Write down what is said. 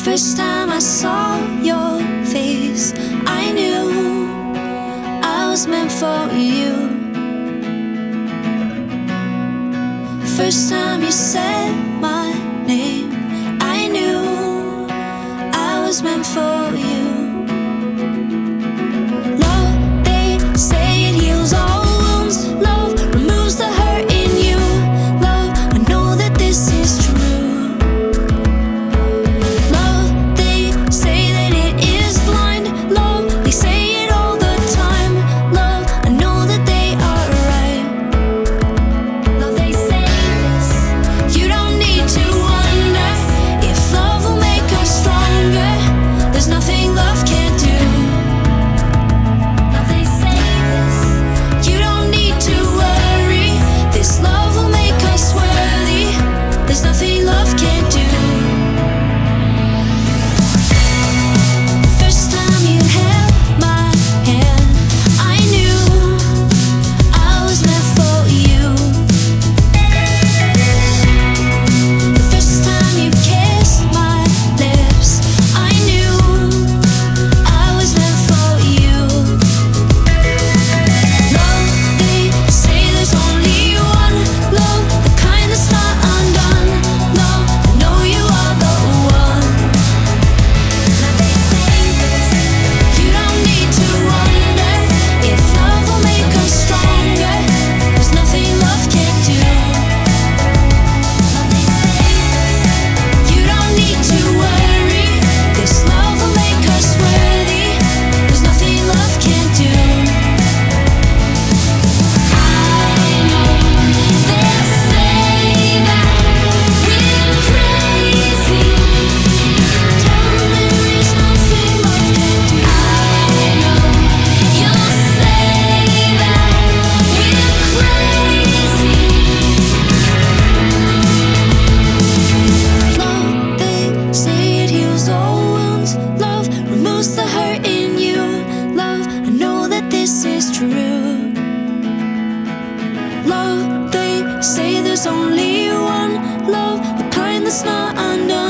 First time I saw your face, I knew I was meant for you. First time you said my name, I knew I was meant for you. Love, they say it heals all wounds. Love removes the hurt in you. Love, I know that this is true. Love, they say that it is blind. Love, they say it all the time. Love, I know that they are right. Love, they say this. You don't need to wonder if love will make us stronger. There's nothing love can't do. Love, they say this. You don't need to worry. This love will make us worthy. There's nothing love can't do. First time you held my hand, I knew I was meant for you. The first time you kissed my lips, I knew I was meant for you. Love, they say there's only one love, the kind that's not undone. Love, I know you are the one. Now they say this. You don't need to wonder if love will make us stronger. There's nothing love can't do. Now they say this. You don't need to worry. This love will make us worthy. There's nothing love can't do. I know they'll say that we're crazy. Tell them there is nothing love can't do. I know you'll say that we're crazy. Love, they say it heals all wounds. Love removes the hurt in you. Love, I know that this is true. Love, they say there's only one love, the kind that's not undone.